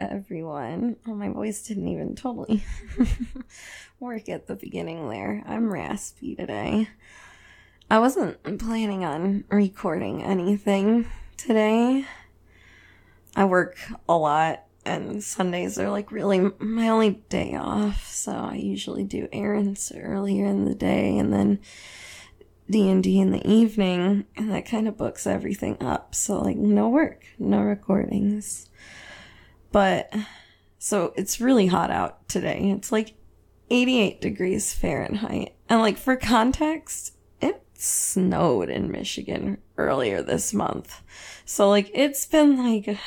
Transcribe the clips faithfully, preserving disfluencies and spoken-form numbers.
everyone. Oh, my voice didn't even totally work at the beginning there. I'm raspy today. I wasn't planning on recording anything today. I work a lot, and Sundays are like really my only day off, so I usually do errands earlier in the day and then D and D in the evening, and that kind of books everything up. So like no work, no recordings. But so it's really hot out today. It's like eighty-eight degrees Fahrenheit. And like for context, it snowed in Michigan earlier this month. So like it's been like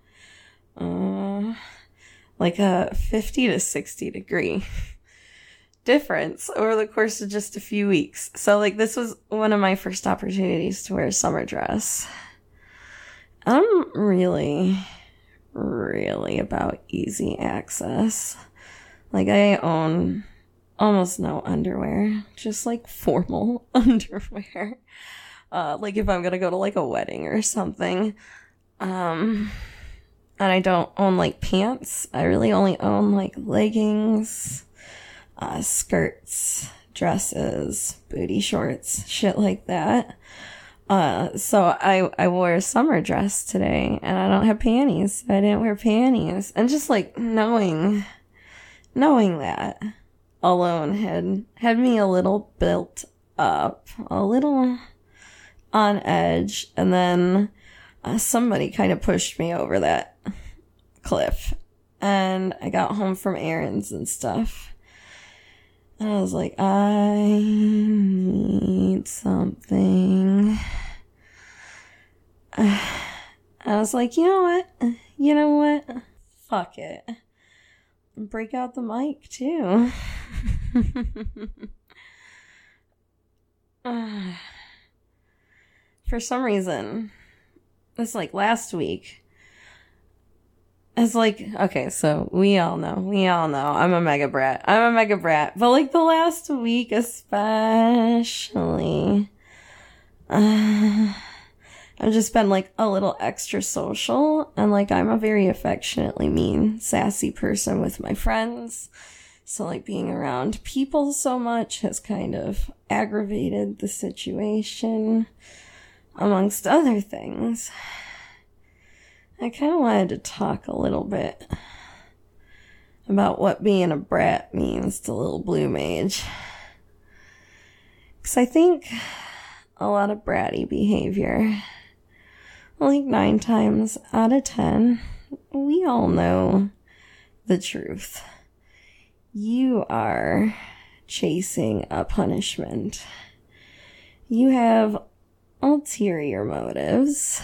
uh like a fifty to sixty degree difference over the course of just a few weeks. So like this was one of my first opportunities to wear a summer dress. I'm really really about easy access. Like I own almost no underwear, just like formal underwear. Uh, like if I'm gonna go to like a wedding or something. Um, and I don't own like pants. I really only own like leggings, uh, skirts, dresses, booty shorts, shit like that. Uh, so I, I wore a summer dress today and I don't have panties. I didn't wear panties. And just like knowing, knowing that alone had, had me a little built up, a little on edge. And then uh, somebody kind of pushed me over that cliff and I got home from errands and stuff. And I was like, I need something. I was like, you know what? You know what? Fuck it. Break out the mic, too. For some reason, it's like last week. It's like, okay, so we all know, we all know, I'm a mega brat. I'm a mega brat. But like the last week especially, uh, I've just been like a little extra social. And like I'm a very affectionately mean, sassy person with my friends. So like being around people so much has kind of aggravated the situation, amongst other things. I kind of wanted to talk a little bit about what being a brat means to little blue mage. Because I think a lot of bratty behavior, like nine times out of ten, we all know the truth. You are chasing a punishment. You have ulterior motives.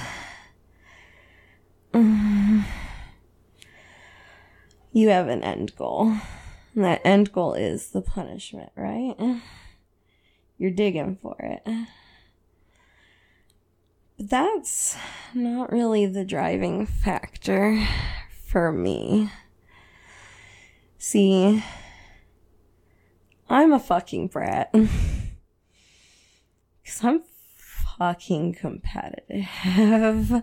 You have an end goal. And that end goal is the punishment, right? You're digging for it. But that's not really the driving factor for me. See, I'm a fucking brat. Because I'm fucking competitive.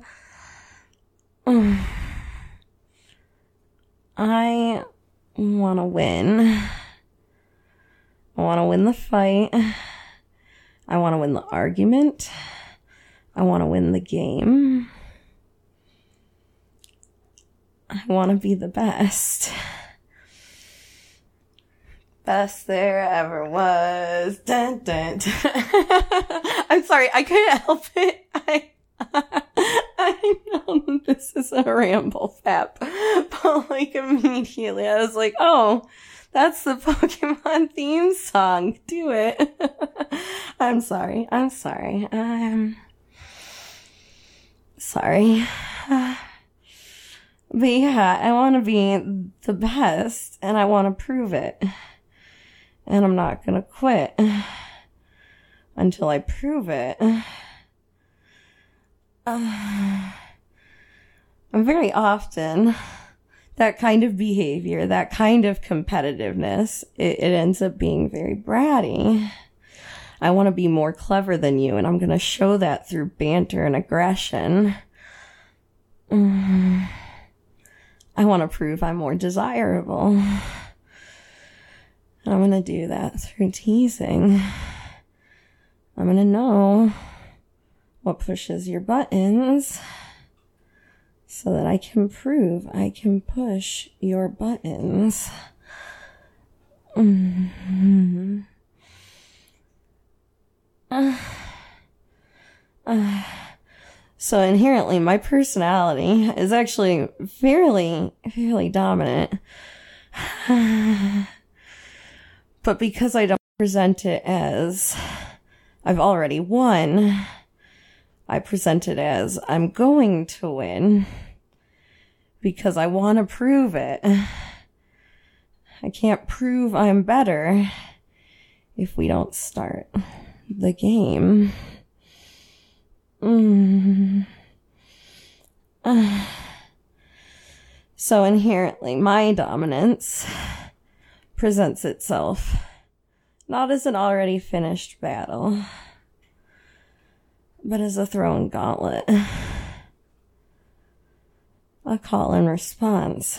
I want to win. I want to win the fight. I want to win the argument. I want to win the game. I want to be the best. Best there ever was. Dun, dun, dun. I'm sorry, I couldn't help it. I... I know this is a ramble fap, but like immediately I was like, oh, that's the Pokemon theme song. Do it. I'm sorry. I'm sorry. I'm sorry. Uh, but yeah, I want to be the best and I want to prove it. And I'm not going to quit until I prove it. Uh, and very often, that kind of behavior, that kind of competitiveness, it, it ends up being very bratty. I want to be more clever than you, and I'm going to show that through banter and aggression. Mm. I want to prove I'm more desirable. And I'm going to do that through teasing. I'm going to know what pushes your buttons so that I can prove I can push your buttons. Mm-hmm. Uh, uh. So inherently, my personality is actually fairly, fairly dominant. But because I don't present it as I've already won, I present it as I'm going to win because I want to prove it. I can't prove I'm better if we don't start the game. Mm. Uh. So inherently, my dominance presents itself not as an already finished battle, but as a thrown gauntlet. A call and response.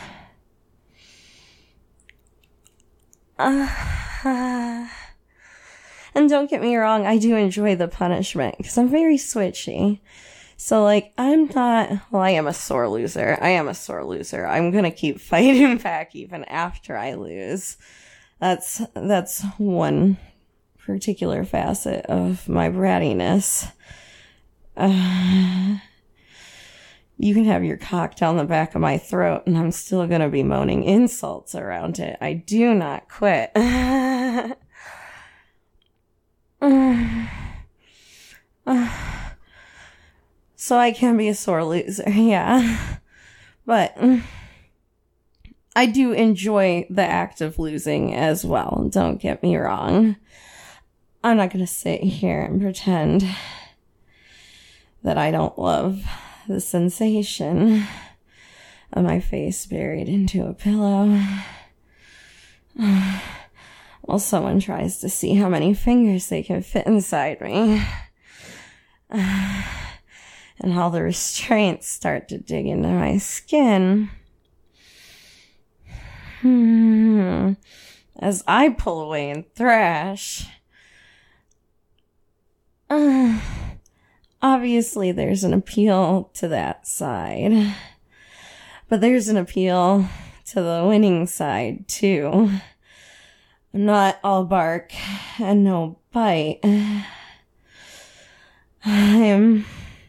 Uh, and don't get me wrong, I do enjoy the punishment because I'm very switchy. So, like, I'm not, well, I am a sore loser. I am a sore loser. I'm gonna keep fighting back even after I lose. That's, that's one particular facet of my brattiness. Uh, you can have your cock down the back of my throat and I'm still gonna be moaning insults around it. I do not quit. uh, uh, so I can be a sore loser, yeah. But I do enjoy the act of losing as well. Don't get me wrong. I'm not gonna sit here and pretend that I don't love the sensation of my face buried into a pillow while someone tries to see how many fingers they can fit inside me, and how the restraints start to dig into my skin. Hmm. As I pull away and thrash. Uh, obviously, there's an appeal to that side. But there's an appeal to the winning side, too. I'm not all bark and no bite. I'm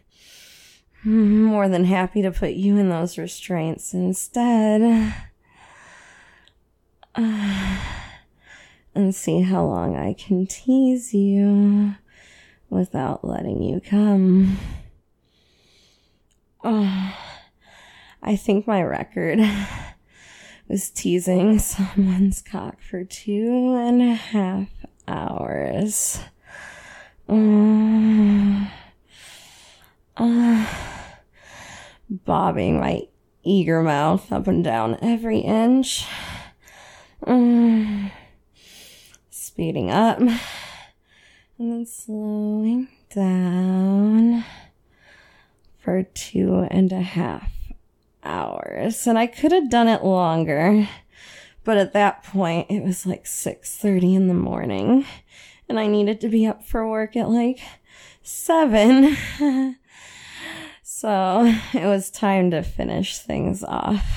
more than happy to put you in those restraints instead. Uh, and see how long I can tease you without letting you come. Oh, I think my record was teasing someone's cock for two and a half hours. Uh, uh, bobbing my eager mouth up and down every inch. Uh, speeding up. And then slowing down for two and a half hours. And I could have done it longer, but at that point it was like six thirty in the morning and I needed to be up for work at like seven. So it was time to finish things off.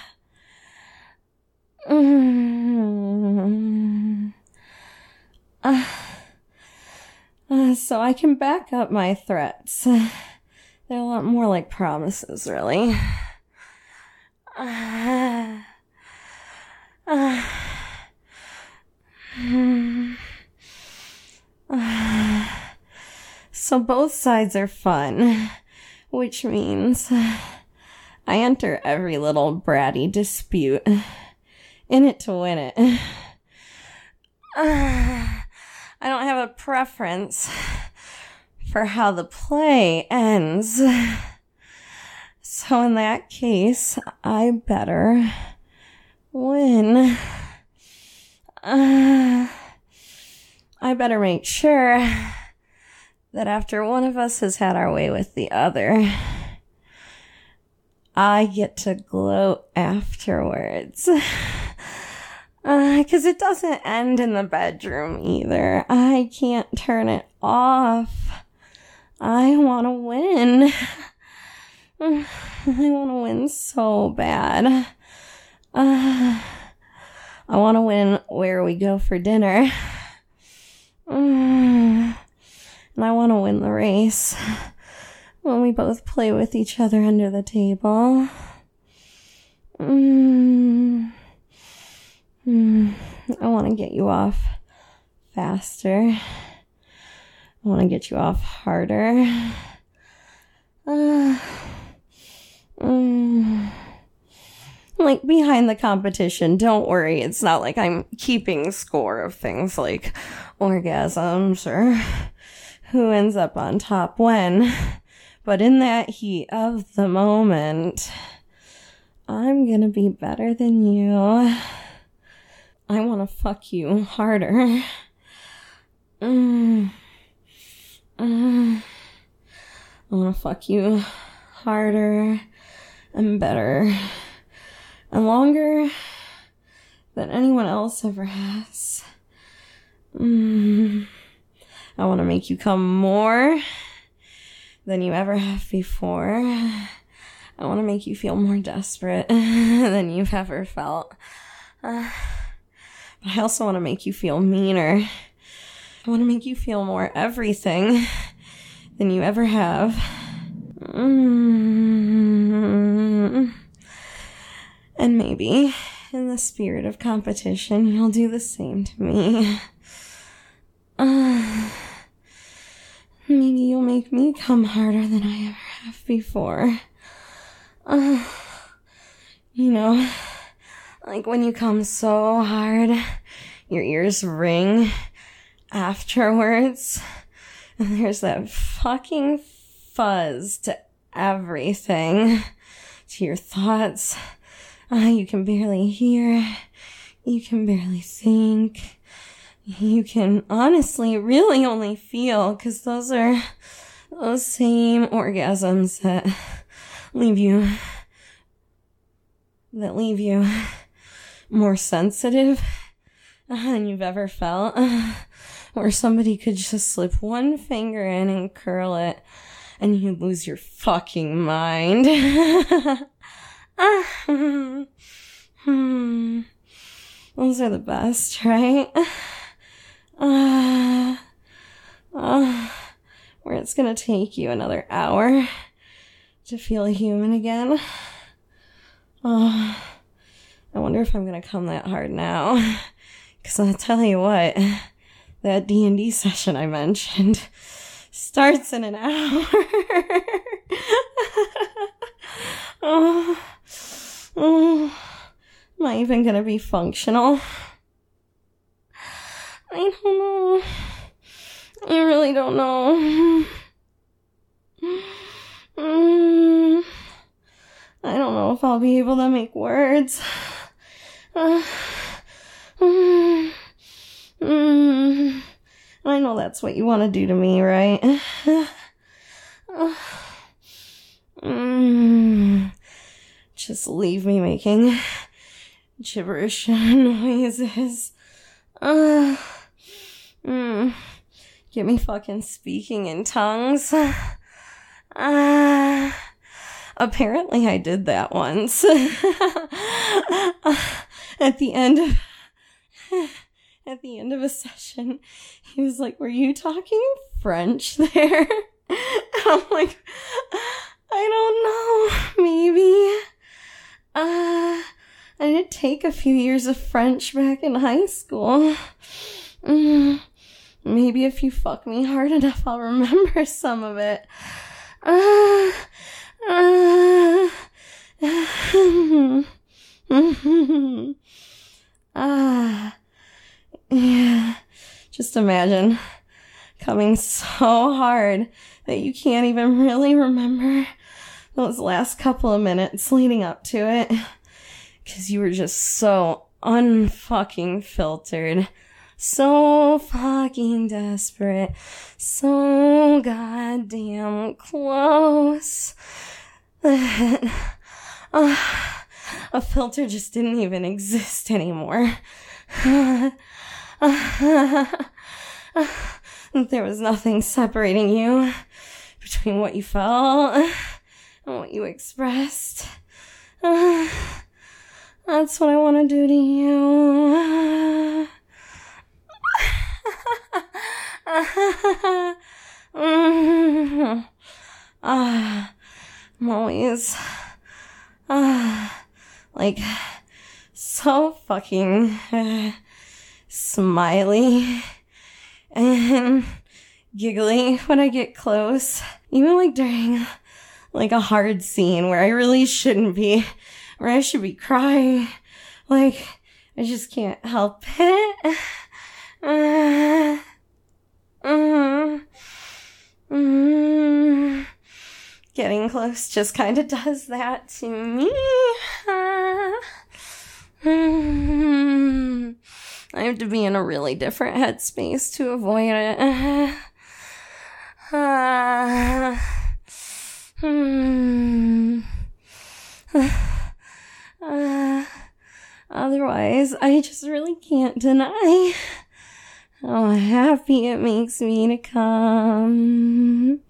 Mm. Uh. Uh, so I can back up my threats. They're a lot more like promises, really. Uh, uh, uh, so both sides are fun, which means I enter every little bratty dispute in it to win it. Uh, I don't have a preference for how the play ends. So in that case, I better win. Uh, I better make sure that after one of us has had our way with the other, I get to gloat afterwards. Uh, 'cause it doesn't end in the bedroom either. I can't turn it off. I want to win. I want to win so bad. Uh, I want to win where we go for dinner. Uh, and I want to win the race when we both play with each other under the table. Mm. Mm. I want to get you off faster. I want to get you off harder. Uh, mm. Like, behind the competition, don't worry. It's not like I'm keeping score of things like orgasms or who ends up on top when. But in that heat of the moment, I'm gonna be better than you. I want to fuck you harder. Mm. Mm. I want to fuck you harder and better and longer than anyone else ever has. Mm. I want to make you come more than you ever have before. I want to make you feel more desperate than you've ever felt. Uh, but I also want to make you feel meaner. I want to make you feel more everything than you ever have. Mm. And maybe, in the spirit of competition, you'll do the same to me. Uh, maybe you'll make me come harder than I ever have before. Uh, you know, like when you come so hard, your ears ring afterwards, and there's that fucking fuzz to everything, to your thoughts. Uh, you can barely hear, you can barely think, you can honestly really only feel, because those are those same orgasms that leave you, that leave you more sensitive than you've ever felt. Where somebody could just slip one finger in and curl it, and you'd lose your fucking mind. Those are the best, right? Uh, uh, where it's gonna take you another hour to feel human again. Oh, I wonder if I'm gonna come that hard now. 'Cause I'll tell you what, that D and D session I mentioned starts in an hour. oh, oh, am I even gonna be functional? I don't know. I really don't know. Mm, I don't know if I'll be able to make words. Uh, mm, mm. I know that's what you want to do to me, right? Uh, mm, just leave me making gibberish noises. Uh, mm, get me fucking speaking in tongues. Uh, apparently I did that once. At the end of... At the end of a session, he was like, "Were you talking French there?" I'm like, "I don't know, maybe. Uh, I did take a few years of French back in high school. Mm, maybe if you fuck me hard enough, I'll remember some of it." Uh, uh, Ah, yeah, just imagine coming so hard that you can't even really remember those last couple of minutes leading up to it, because you were just so unfucking filtered, so fucking desperate, so goddamn close that Uh, a filter just didn't even exist anymore. Uh, uh, uh, there was nothing separating you between what you felt and what you expressed. Uh, that's what I want to do to you. mm. uh, I'm always uh, like so fucking uh, smiley and giggly when I get close, even like during like a hard scene where I really shouldn't be, where I should be crying. Like, I just can't help it. Uh, mm, mm, getting close just kind of does that to me. Uh, mm, I have to be in a really different headspace to avoid it. Uh, hmm. Uh, otherwise, I just really can't deny how happy it makes me to come.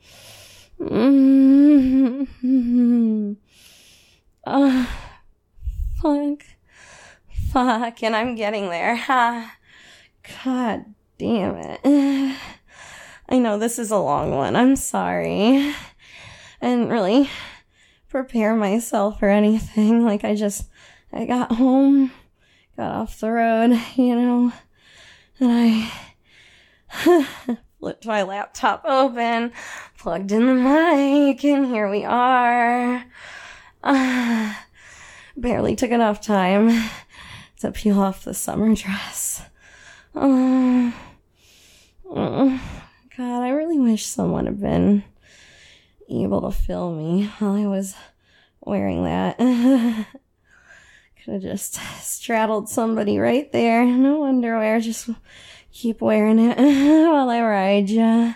Mm-hmm. Uh, fuck. Fuck, and I'm getting there. Ha. God damn it. I know this is a long one. I'm sorry. I didn't really prepare myself or anything. Like, I just, I got home, got off the road, you know, and I flipped my laptop open, plugged in the mic, and here we are. Uh, barely took enough time to peel off the summer dress. Oh, oh, God, I really wish someone had been able to film me while I was wearing that. Could have just straddled somebody right there. No underwear, just keep wearing it while I ride ya.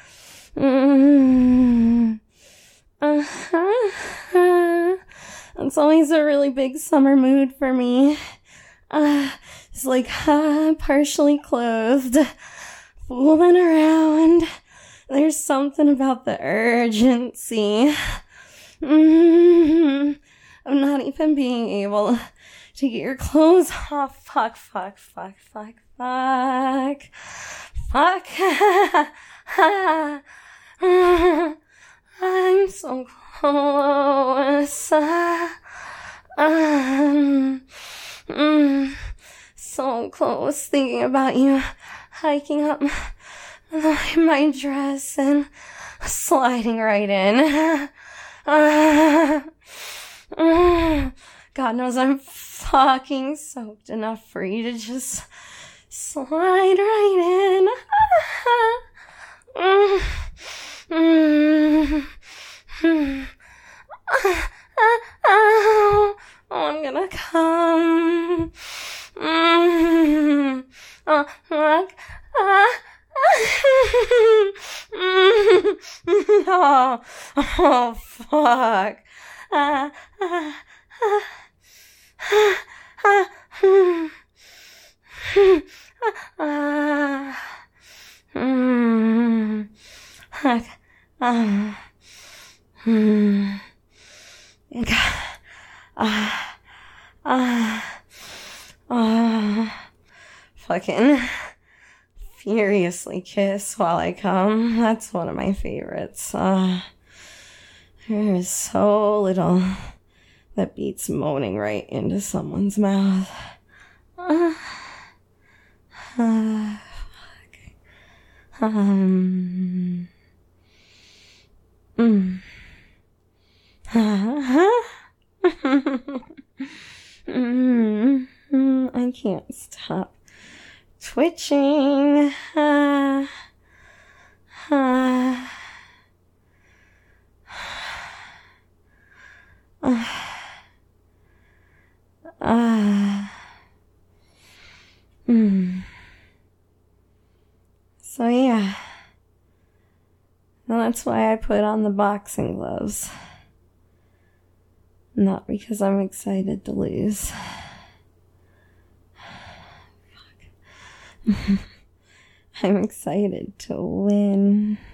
Mm-hmm. Uh-huh. It's always a really big summer mood for me. Uh, it's like uh, partially clothed, fooling around. There's something about the urgency. Mm-hmm. Of not even being able to get your clothes off. Fuck, fuck, fuck, fuck, fuck. Fuck. I'm so close. Um, mm, so close, thinking about you hiking up my dress and sliding right in. Uh, God knows I'm fucking soaked enough for you to just slide right in. Oh, I'm gonna come. Oh, look. Oh, oh, fuck. Uh, uh, uh, uh, mm, fuck. Uh, mm, uh, uh, uh, fucking furiously kiss while I come. That's one of my favorites. Uh, there is so little that beats moaning right into someone's mouth. Uh, uh, fuck. Um. Mm. mm, mm, I can't stop twitching. Uh, uh, uh, uh, mm. So yeah, and that's why I put on the boxing gloves. Not because I'm excited to lose. Fuck. I'm excited to win.